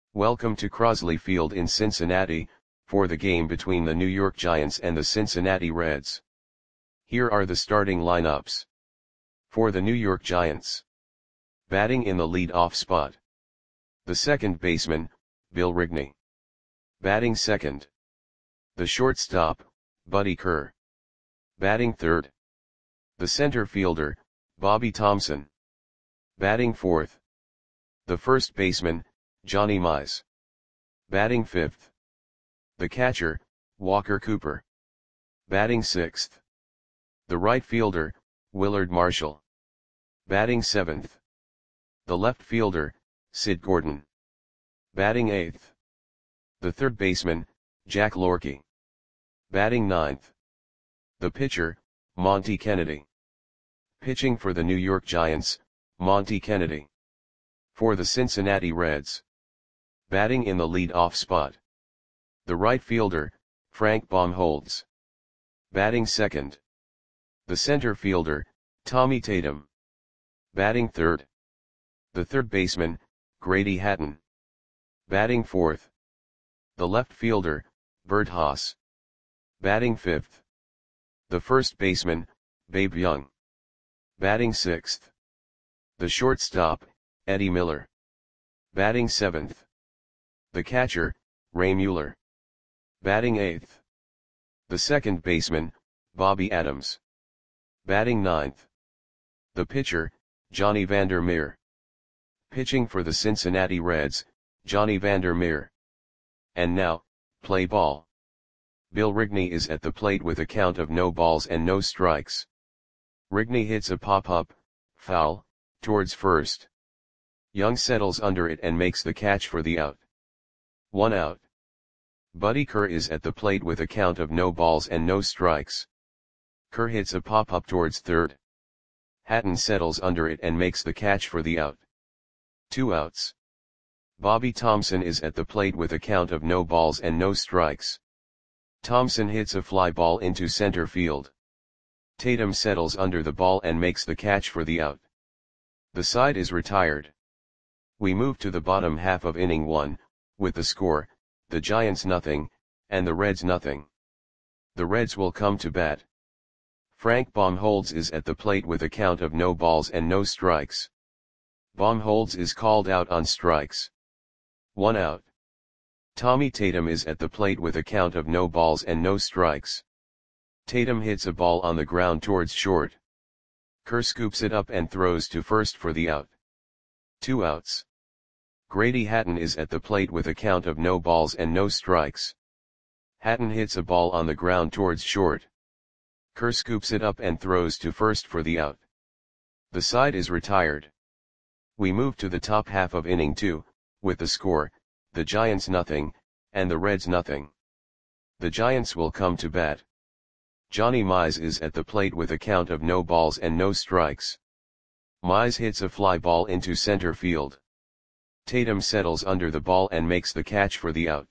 Welcome to Crosley Field in Cincinnati, for the game between the New York Giants and the Cincinnati Reds. Here are the starting lineups. For the New York Giants. Batting in the lead-off spot. The second baseman, Bill Rigney. Batting second. The shortstop, Buddy Kerr. Batting third. The center fielder, Bobby Thomson. Batting fourth. The first baseman, Johnny Mize. Batting fifth. The catcher, Walker Cooper. Batting sixth. The right fielder, Willard Marshall. Batting seventh. The left fielder, Sid Gordon. Batting eighth. The third baseman, Jack Lorky. Batting ninth. The pitcher, Monty Kennedy. Pitching for the New York Giants, Monty Kennedy. For the Cincinnati Reds. Batting in the lead-off spot. The right fielder, Frank Baumholtz. Batting second. The center fielder, Tommy Tatum. Batting third. The third baseman, Grady Hatton. Batting fourth. The left fielder, Bert Haas. Batting fifth. The first baseman, Babe Young. Batting sixth. The shortstop, Eddie Miller. Batting seventh. The catcher, Ray Mueller. Batting eighth. The second baseman, Bobby Adams. Batting ninth. The pitcher, Johnny Vander Meer. Pitching for the Cincinnati Reds, Johnny Vander Meer. And now, play ball. Bill Rigney is at the plate with a count of no balls and no strikes. Rigney hits a pop-up, foul, towards first. Young settles under it and makes the catch for the out. 1 out. Buddy Kerr is at the plate with a count of no balls and no strikes. Kerr hits a pop-up towards third. Hatton settles under it and makes the catch for the out. 2 outs. Bobby Thomson is at the plate with a count of no balls and no strikes. Thomson hits a fly ball into center field. Tatum settles under the ball and makes the catch for the out. The side is retired. We move to the bottom half of inning 1, with the score, the Giants nothing, and the Reds nothing. The Reds will come to bat. Frank Baumholtz is at the plate with a count of no balls and no strikes. Baumholtz is called out on strikes. 1 out. Tommy Tatum is at the plate with a count of no balls and no strikes. Tatum hits a ball on the ground towards short. Kerr scoops it up and throws to first for the out. 2 outs. Grady Hatton is at the plate with a count of no balls and no strikes. Hatton hits a ball on the ground towards short. Kerr scoops it up and throws to first for the out. The side is retired. We move to the top half of inning 2, with the score, the Giants nothing, and the Reds nothing. The Giants will come to bat. Johnny Mize is at the plate with a count of no balls and no strikes. Mize hits a fly ball into center field. Tatum settles under the ball and makes the catch for the out.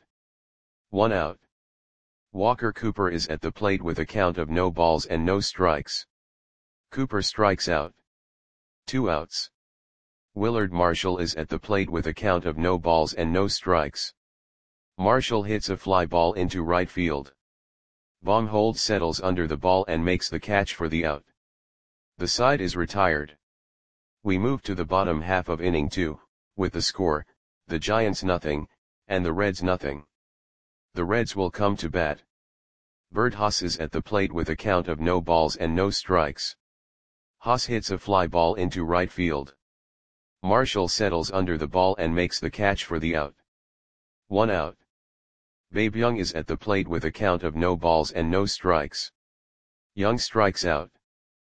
1 out. Walker Cooper is at the plate with a count of no balls and no strikes. Cooper strikes out. 2 outs. Willard Marshall is at the plate with a count of no balls and no strikes. Marshall hits a fly ball into right field. Baumholtz settles under the ball and makes the catch for the out. The side is retired. We move to the bottom half of inning 2, with the score, the Giants nothing, and the Reds nothing. The Reds will come to bat. Bert Haas is at the plate with a count of no balls and no strikes. Haas hits a fly ball into right field. Marshall settles under the ball and makes the catch for the out. 1 out. Babe Young is at the plate with a count of no balls and no strikes. Young strikes out.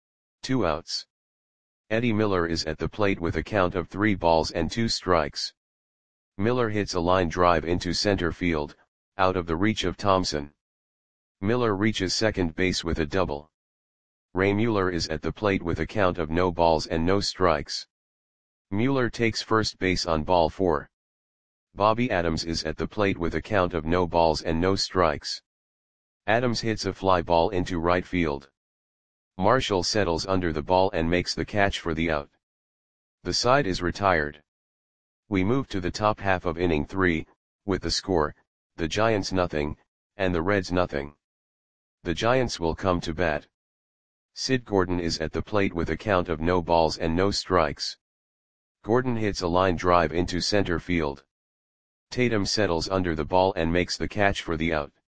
2 outs. Eddie Miller is at the plate with a count of 3 balls and 2 strikes. Miller hits a line drive into center field, out of the reach of Thomson. Miller reaches second base with a double. Ray Mueller is at the plate with a count of no balls and no strikes. Mueller takes first base on ball 4. Bobby Adams is at the plate with a count of no balls and no strikes. Adams hits a fly ball into right field. Marshall settles under the ball and makes the catch for the out. The side is retired. We move to the top half of inning 3, with the score, the Giants nothing, and the Reds nothing. The Giants will come to bat. Sid Gordon is at the plate with a count of no balls and no strikes. Gordon hits a line drive into center field. Tatum settles under the ball and makes the catch for the out.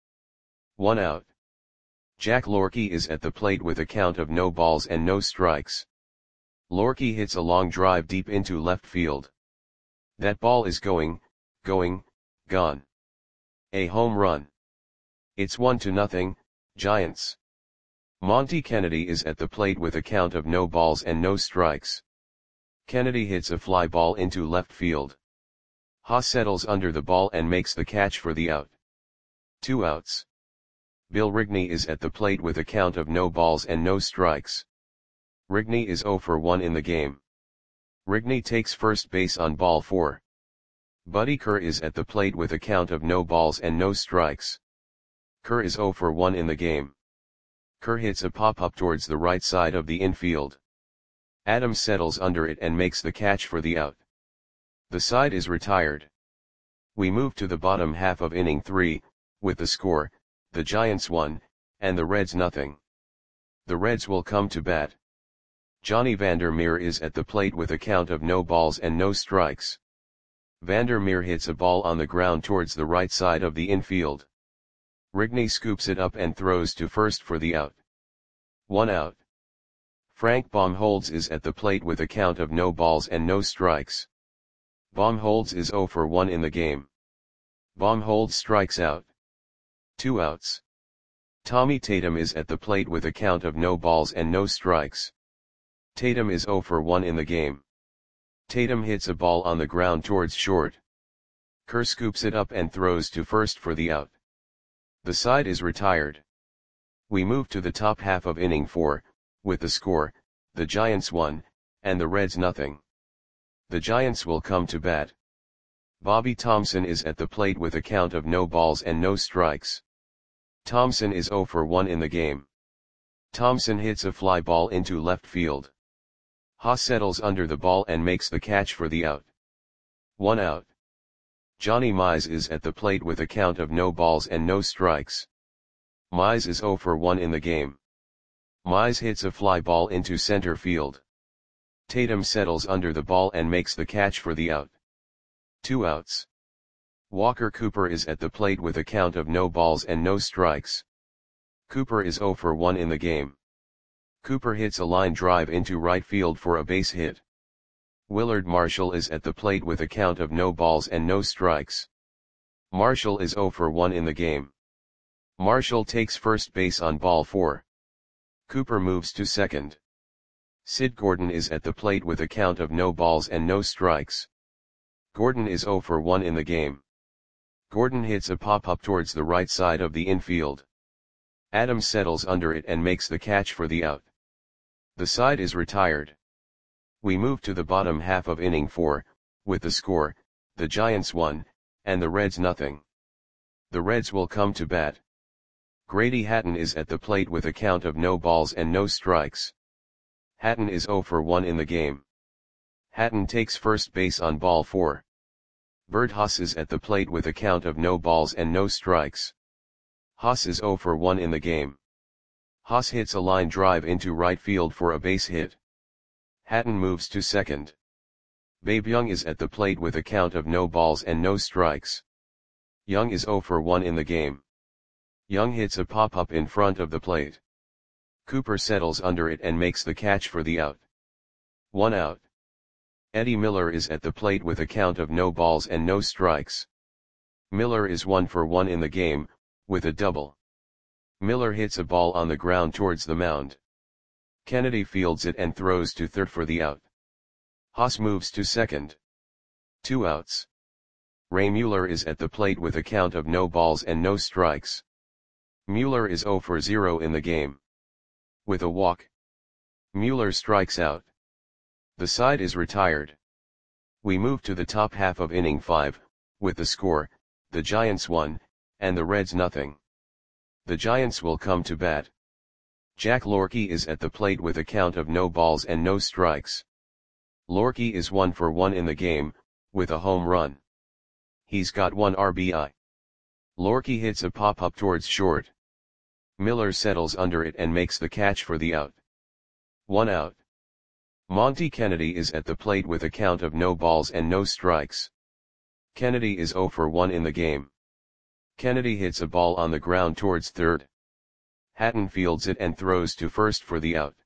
1 out. Jack Lorky is at the plate with a count of no balls and no strikes. Lorky hits a long drive deep into left field. That ball is going, gone. A home run. It's 1-0, Giants. Monty Kennedy is at the plate with a count of no balls and no strikes. Kennedy hits a fly ball into left field. Haas settles under the ball and makes the catch for the out. 2 outs. Bill Rigney is at the plate with a count of no balls and no strikes. Rigney is 0 for 1 in the game. Rigney takes first base on ball 4. Buddy Kerr is at the plate with a count of no balls and no strikes. Kerr is 0 for 1 in the game. Kerr hits a pop-up towards the right side of the infield. Adams settles under it and makes the catch for the out. The side is retired. We move to the bottom half of inning 3, with the score, the Giants 1, and the Reds nothing. The Reds will come to bat. Johnny Vandermeer is at the plate with a count of no balls and no strikes. Vandermeer hits a ball on the ground towards the right side of the infield. Rigney scoops it up and throws to first for the out. 1 out. Frank Baumholtz is at the plate with a count of no balls and no strikes. Baumholtz is 0 for 1 in the game. Baumholtz strikes out. 2 outs. Tommy Tatum is at the plate with a count of no balls and no strikes. Tatum is 0 for 1 in the game. Tatum hits a ball on the ground towards short. Kerr scoops it up and throws to first for the out. The side is retired. We move to the top half of inning 4, with the score, the Giants 1, and the Reds nothing. The Giants will come to bat. Bobby Thomson is at the plate with a count of no balls and no strikes. Thomson is 0 for 1 in the game. Thomson hits a fly ball into left field. Haas settles under the ball and makes the catch for the out. 1 out. Johnny Mize is at the plate with a count of no balls and no strikes. Mize is 0 for 1 in the game. Mize hits a fly ball into center field. Tatum settles under the ball and makes the catch for the out. 2 outs. Walker Cooper is at the plate with a count of no balls and no strikes. Cooper is 0 for 1 in the game. Cooper hits a line drive into right field for a base hit. Willard Marshall is at the plate with a count of no balls and no strikes. Marshall is 0 for 1 in the game. Marshall takes first base on ball 4. Cooper moves to second. Sid Gordon is at the plate with a count of no balls and no strikes. Gordon is 0 for 1 in the game. Gordon hits a pop-up towards the right side of the infield. Adams settles under it and makes the catch for the out. The side is retired. We move to the bottom half of inning 4, with the score, the Giants 1, and the Reds nothing. The Reds will come to bat. Grady Hatton is at the plate with a count of no balls and no strikes. Hatton is 0 for 1 in the game. Hatton takes first base on ball 4. Bert Haas is at the plate with a count of no balls and no strikes. Haas is 0 for 1 in the game. Haas hits a line drive into right field for a base hit. Hatton moves to second. Babe Young is at the plate with a count of no balls and no strikes. Young is 0 for 1 in the game. Young hits a pop-up in front of the plate. Cooper settles under it and makes the catch for the out. 1 out. Eddie Miller is at the plate with a count of no balls and no strikes. Miller is 1 for 1 in the game, with a double. Miller hits a ball on the ground towards the mound. Kennedy fields it and throws to third for the out. Haas moves to second. 2 outs. Ray Mueller is at the plate with a count of no balls and no strikes. Mueller is 0 for 0 in the game. With a walk, Mueller strikes out. The side is retired. We move to the top half of inning 5, with the score, the Giants 1, and the Reds nothing. The Giants will come to bat. Jack Lorky is at the plate with a count of no balls and no strikes. Lorky is 1 for 1 in the game, with a home run. He's got 1 RBI. Lorky hits a pop-up towards short. Miller settles under it and makes the catch for the out. 1 out. Monty Kennedy is at the plate with a count of no balls and no strikes. Kennedy is 0 for 1 in the game. Kennedy hits a ball on the ground towards third. Hatton fields it and throws to first for the out.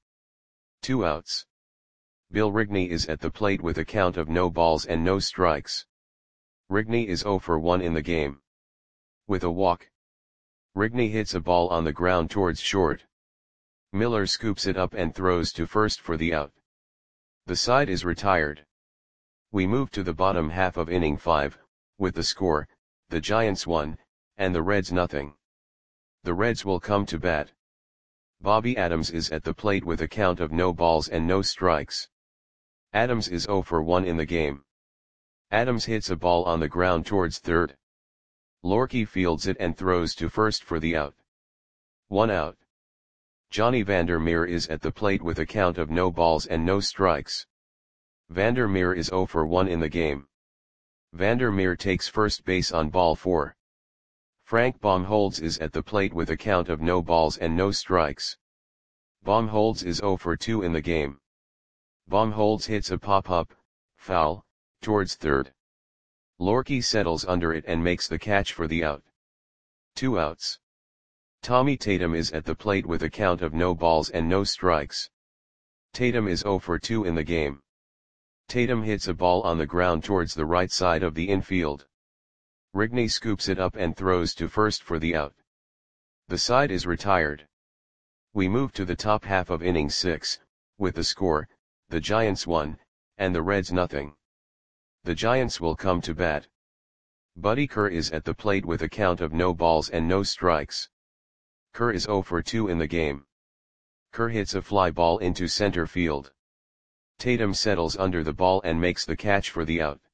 2 outs. Bill Rigney is at the plate with a count of no balls and no strikes. Rigney is 0 for 1 in the game. With a walk. Rigney hits a ball on the ground towards short. Miller scoops it up and throws to first for the out. The side is retired. We move to the bottom half of inning 5, with the score, the Giants 1, and the Reds nothing. The Reds will come to bat. Bobby Adams is at the plate with a count of no balls and no strikes. Adams is 0 for 1 in the game. Adams hits a ball on the ground towards third. Lorky fields it and throws to first for the out. 1 out. Johnny Vandermeer is at the plate with a count of no balls and no strikes. Vandermeer is 0 for 1 in the game. Vandermeer takes first base on ball 4. Frank Baumholtz is at the plate with a count of no balls and no strikes. Baumholtz is 0 for 2 in the game. Baumholtz hits a pop-up, foul, towards third. Lorky settles under it and makes the catch for the out. 2 outs. Tommy Tatum is at the plate with a count of no balls and no strikes. Tatum is 0 for 2 in the game. Tatum hits a ball on the ground towards the right side of the infield. Rigney scoops it up and throws to first for the out. The side is retired. We move to the top half of inning 6, with the score, the Giants 1, and the Reds nothing. The Giants will come to bat. Buddy Kerr is at the plate with a count of no balls and no strikes. Kerr is 0 for 2 in the game. Kerr hits a fly ball into center field. Tatum settles under the ball and makes the catch for the out.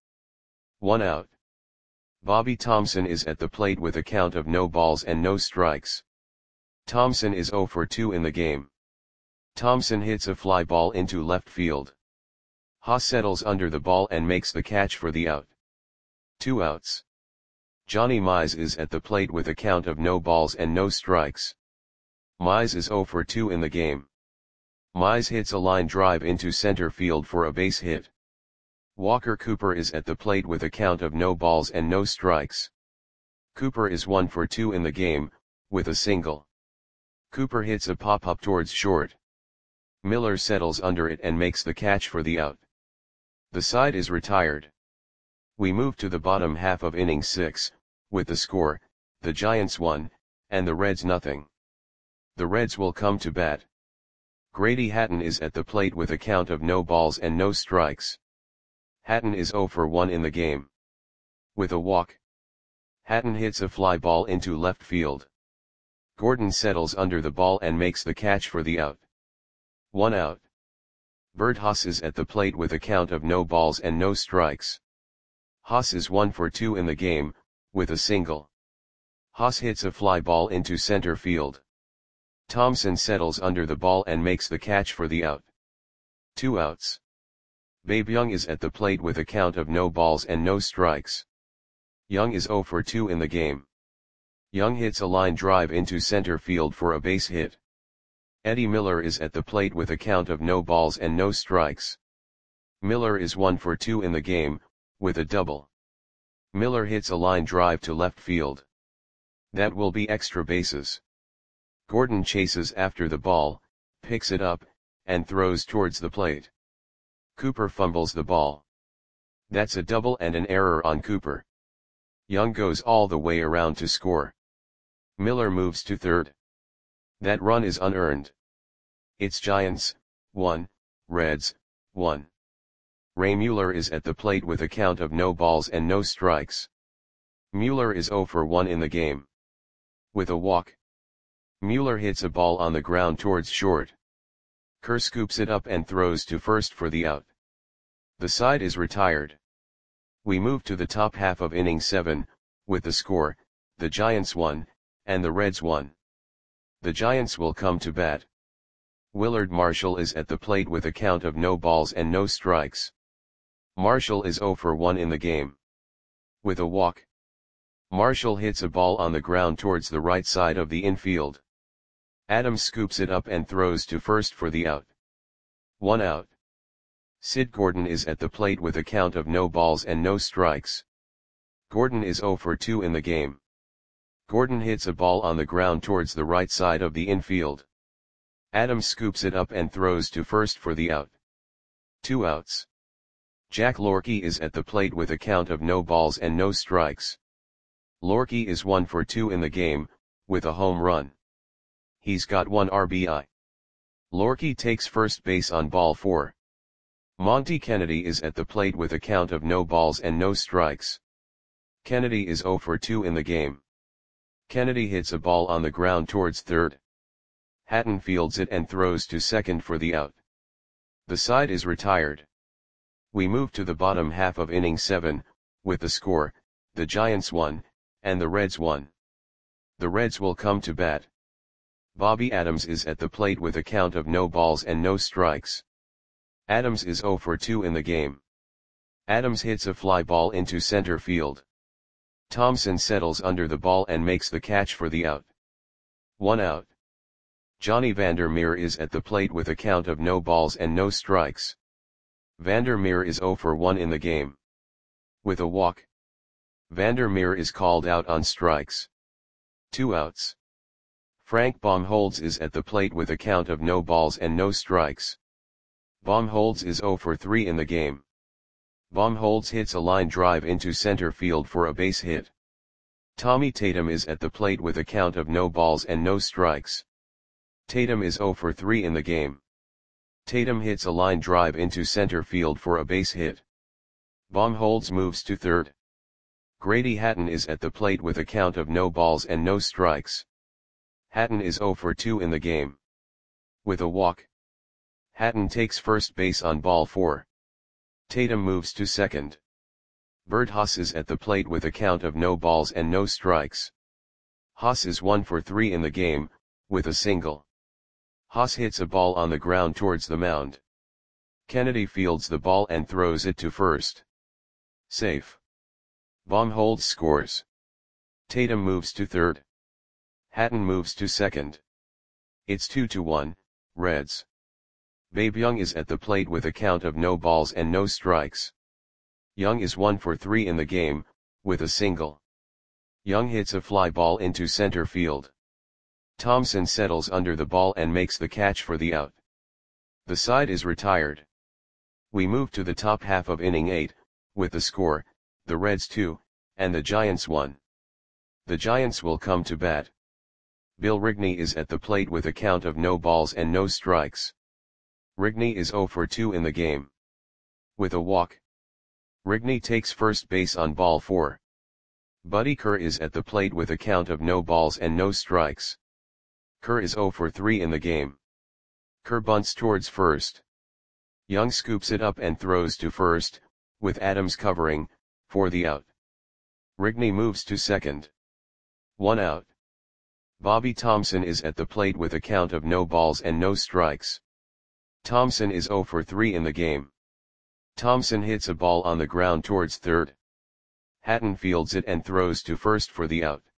1 out. Bobby Thomson is at the plate with a count of no balls and no strikes. Thomson is 0 for 2 in the game. Thomson hits a fly ball into left field. Haas settles under the ball and makes the catch for the out. 2 outs. Johnny Mize is at the plate with a count of no balls and no strikes. Mize is 0 for 2 in the game. Mize hits a line drive into center field for a base hit. Walker Cooper is at the plate with a count of no balls and no strikes. Cooper is 1 for 2 in the game, with a single. Cooper hits a pop-up towards short. Miller settles under it and makes the catch for the out. The side is retired. We move to the bottom half of inning 6, with the score, the Giants 1, and the Reds nothing. The Reds will come to bat. Grady Hatton is at the plate with a count of no balls and no strikes. Hatton is 0 for 1 in the game. With a walk. Hatton hits a fly ball into left field. Gordon settles under the ball and makes the catch for the out. 1 out. Bert Haas is at the plate with a count of no balls and no strikes. Haas is 1 for 2 in the game, with a single. Haas hits a fly ball into center field. Thompson settles under the ball and makes the catch for the out. 2 outs. Babe Young is at the plate with a count of no balls and no strikes. Young is 0 for 2 in the game. Young hits a line drive into center field for a base hit. Eddie Miller is at the plate with a count of no balls and no strikes. Miller is 1 for 2 in the game, with a double. Miller hits a line drive to left field. That will be extra bases. Gordon chases after the ball, picks it up, and throws towards the plate. Cooper fumbles the ball. That's a double and an error on Cooper. Young goes all the way around to score. Miller moves to third. That run is unearned. It's Giants, 1, Reds, 1. Ray Mueller is at the plate with a count of no balls and no strikes. Mueller is 0 for 1 in the game. With a walk. Mueller hits a ball on the ground towards short. Kerr scoops it up and throws to first for the out. The side is retired. We move to the top half of inning 7, with the score, the Giants 1, and the Reds 1. The Giants will come to bat. Willard Marshall is at the plate with a count of no balls and no strikes. Marshall is 0 for 1 in the game. With a walk. Marshall hits a ball on the ground towards the right side of the infield. Adams scoops it up and throws to first for the out. 1 out. Sid Gordon is at the plate with a count of no balls and no strikes. Gordon is 0 for 2 in the game. Gordon hits a ball on the ground towards the right side of the infield. Adams scoops it up and throws to first for the out. 2 outs. Jack Lorky is at the plate with a count of no balls and no strikes. Lorky is 1 for 2 in the game, with a home run. He's got 1 RBI. Lorky takes first base on ball 4. Monty Kennedy is at the plate with a count of no balls and no strikes. Kennedy is 0 for 2 in the game. Kennedy hits a ball on the ground towards third. Hatton fields it and throws to second for the out. The side is retired. We move to the bottom half of inning 7, with the score, the Giants 1, and the Reds 1. The Reds will come to bat. Bobby Adams is at the plate with a count of no balls and no strikes. Adams is 0 for 2 in the game. Adams hits a fly ball into center field. Thompson settles under the ball and makes the catch for the out. 1 out. Johnny Vandermeer is at the plate with a count of no balls and no strikes. Vandermeer is 0 for 1 in the game. With a walk. Vandermeer is called out on strikes. 2 outs. Frank Baumholtz is at the plate with a count of no balls and no strikes. Baumholtz is 0 for 3 in the game. Baumholtz hits a line drive into center field for a base hit. Tommy Tatum is at the plate with a count of no balls and no strikes. Tatum is 0 for 3 in the game. Tatum hits a line drive into center field for a base hit. Baumholtz moves to third. Grady Hatton is at the plate with a count of no balls and no strikes. Hatton is 0 for 2 in the game. With a walk. Hatton takes first base on ball 4. Tatum moves to second. Bert Haas is at the plate with a count of no balls and no strikes. Haas is 1 for 3 in the game, with a single. Haas hits a ball on the ground towards the mound. Kennedy fields the ball and throws it to first. Safe. Baumholtz scores. Tatum moves to third. Hatton moves to second. It's 2-1, Reds. Babe Young is at the plate with a count of no balls and no strikes. Young is 1 for 3 in the game, with a single. Young hits a fly ball into center field. Thompson settles under the ball and makes the catch for the out. The side is retired. We move to the top half of inning 8, with the score, the Reds 2, and the Giants 1. The Giants will come to bat. Bill Rigney is at the plate with a count of no balls and no strikes. Rigney is 0 for 2 in the game. With a walk. Rigney takes first base on ball 4. Buddy Kerr is at the plate with a count of no balls and no strikes. Kerr is 0 for 3 in the game. Kerr bunts towards first. Young scoops it up and throws to first, with Adams covering, for the out. Rigney moves to second. 1 out. Bobby Thompson is at the plate with a count of no balls and no strikes. Thompson is 0 for 3 in the game. Thompson hits a ball on the ground towards third. Hatton fields it and throws to first for the out.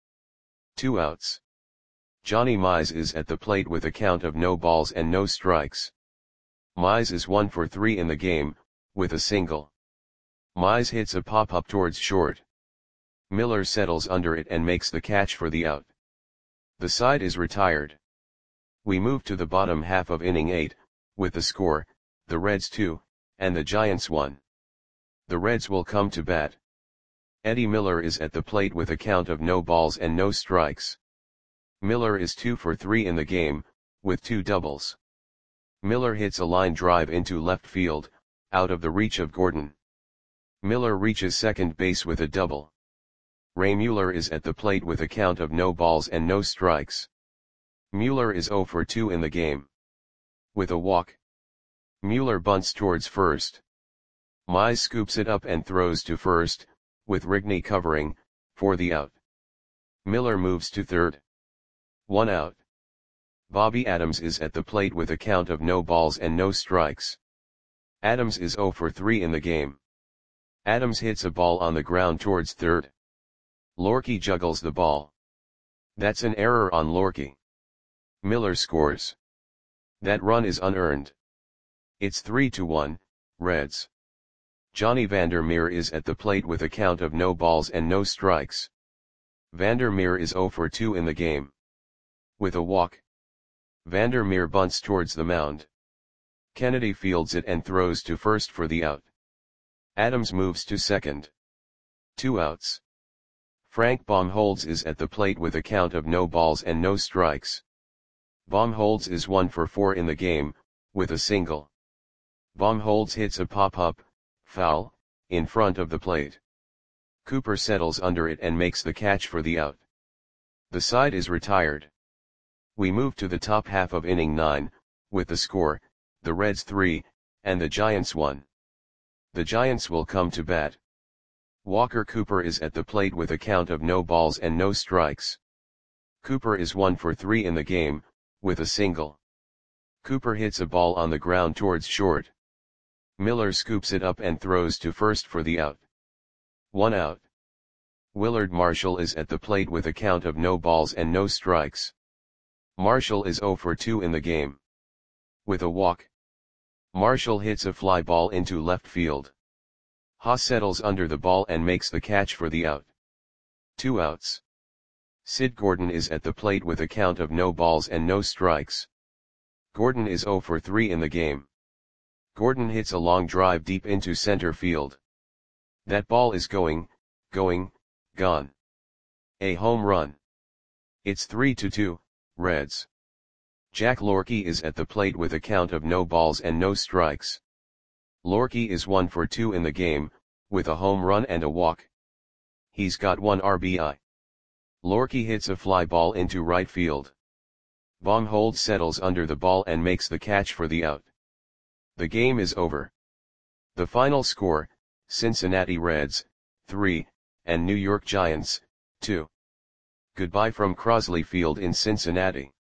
2 outs. Johnny Mize is at the plate with a count of no balls and no strikes. Mize is 1 for 3 in the game, with a single. Mize hits a pop-up towards short. Miller settles under it and makes the catch for the out. The side is retired. We move to the bottom half of inning 8, with the score, the Reds 2, and the Giants 1. The Reds will come to bat. Eddie Miller is at the plate with a count of no balls and no strikes. Miller is 2 for 3 in the game, with 2 doubles. Miller hits a line drive into left field, out of the reach of Gordon. Miller reaches second base with a double. Ray Mueller is at the plate with a count of no balls and no strikes. Mueller is 0 for 2 in the game. With a walk. Mueller bunts towards first. Mize scoops it up and throws to first, with Rigney covering, for the out. Miller moves to third. 1 out. Bobby Adams is at the plate with a count of no balls and no strikes. Adams is 0 for 3 in the game. Adams hits a ball on the ground towards third. Lorkie juggles the ball. That's an error on Lorkie. Miller scores. That run is unearned. It's 3-1, Reds. Johnny Vandermeer is at the plate with a count of no balls and no strikes. Vandermeer is 0 for 2 in the game. With a walk. Vandermeer bunts towards the mound. Kennedy fields it and throws to first for the out. Adams moves to second. 2 outs. Frank Baumholtz is at the plate with a count of no balls and no strikes. Baumholtz is 1 for 4 in the game, with a single. Baumholtz hits a pop-up, foul, in front of the plate. Cooper settles under it and makes the catch for the out. The side is retired. We move to the top half of inning 9, with the score, the Reds 3, and the Giants 1. The Giants will come to bat. Walker Cooper is at the plate with a count of no balls and no strikes. Cooper is 1 for 3 in the game, with a single. Cooper hits a ball on the ground towards short. Miller scoops it up and throws to first for the out. 1 out. Willard Marshall is at the plate with a count of no balls and no strikes. Marshall is 0 for 2 in the game. With a walk. Marshall hits a fly ball into left field. Haas settles under the ball and makes the catch for the out. 2 outs. Sid Gordon is at the plate with a count of no balls and no strikes. Gordon is 0 for 3 in the game. Gordon hits a long drive deep into center field. That ball is gone. A home run. It's 3-2, Reds. Jack Lorkie is at the plate with a count of no balls and no strikes. Lorkie is 1 for 2 in the game, with a home run and a walk. He's got 1 RBI. Lorkie hits a fly ball into right field. Baumholtz settles under the ball and makes the catch for the out. The game is over. The final score, Cincinnati Reds, 3, and New York Giants, 2. Goodbye from Crosley Field in Cincinnati.